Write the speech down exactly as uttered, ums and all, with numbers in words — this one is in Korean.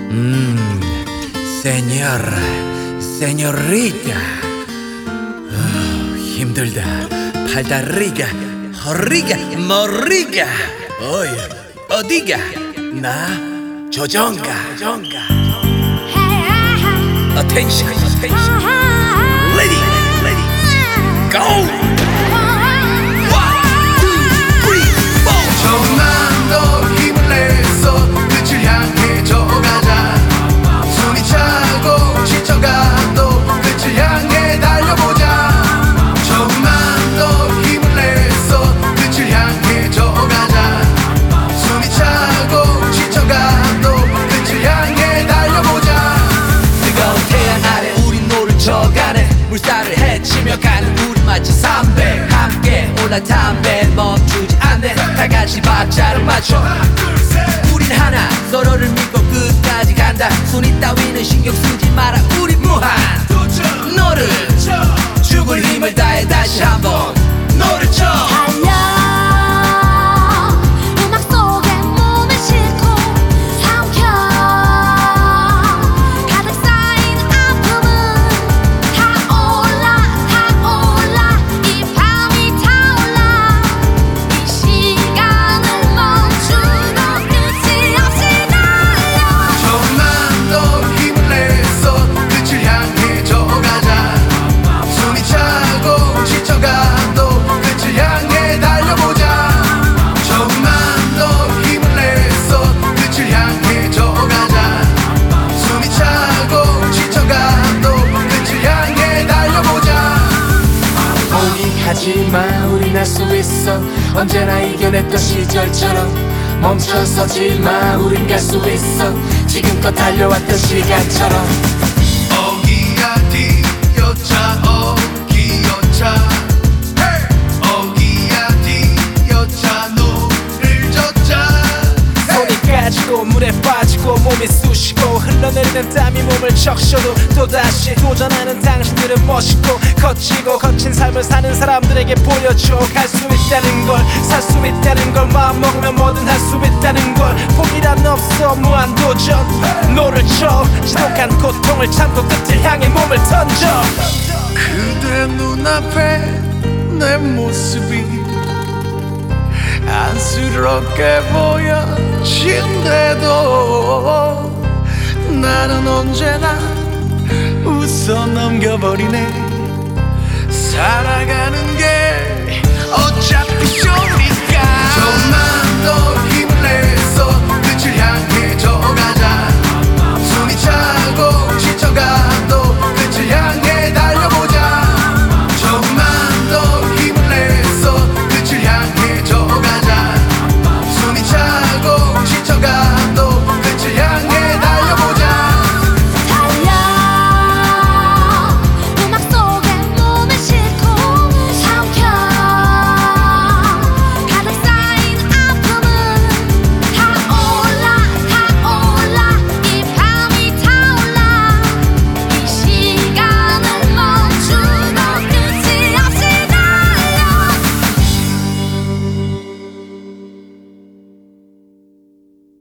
음, 세뇨라, 세뇨리타. 어, 힘들다. 팔다리가, 허리가, 머리가. 어이, 어디가? 나 조정가, 조정가. Attention, attention. Lady, lady, go. 조금만 더 힘을 내서 끝을 향해 저가자. 숨이 차고 지쳐가도 끝을 향해 달려보자. 조금만 더 힘을 내서 끝을 향해 저가자. 숨이 차고 지쳐가도 끝을 향해 달려보자. 뜨거운 태양 아래 우린 노를 져가네. 물살을 헤치며 가는 우리 마치 삼배. 함께 올라탄 배 멈추지 않네. 다같이 박자를 맞춰. 우린 하나 서로를 믿고 끝까지 간다. 순위 따위는 신경 쓰지 마라. 우리 무한 너를 죽을 힘을 다해 다시 한번 너를 쳐. 달려 음악 속에 몸을 싣고 삼켜. 가득 쌓인 아픔은 다 올라 다 올라. 이 밤이 타올라. 이 시간을 멈추고 끝이 없이 달려. 조금만 더 힘을 내서 끝을 향해 저가자. 숨이 차고 지쳐가도 끝을 향해 달려보자. 조금만 더 힘을 내서 끝을 향해 저가자. 숨이 차고 지쳐가도 끝을 향해 달려보자. 포기하지마, 우린 할 수 있어. 언제나 이겨냈던 시절처럼 멈춰서지마, 우린 갈 수 있어. 지금껏 달려왔던 시간처럼. 어기야 뒤여차 어기여차. 어기야 뒤여차 노를 젓자. 손이 까지고 물에 빠지고 몸이 쑤시고 흘러내리는 땀이 몸을 적셔도 또다시 도전하는 당신들은 멋있고 거치고 거친 삶을 사는 사람들에게 보여줘. 갈 수 있다는 걸, 살 수 있다는 걸, 마음먹으면 뭐든 할 수 있다는 걸. 포기란 없어, 무한도전. 노를 쳐 지독한 고통을 참고 끝을 향해 몸을 던져. 그대 눈앞에 내 모습이 안쓰럽게 보여진대도 나는 언제나 웃어 넘겨버리네. 살아가는 게 어차피 쇼리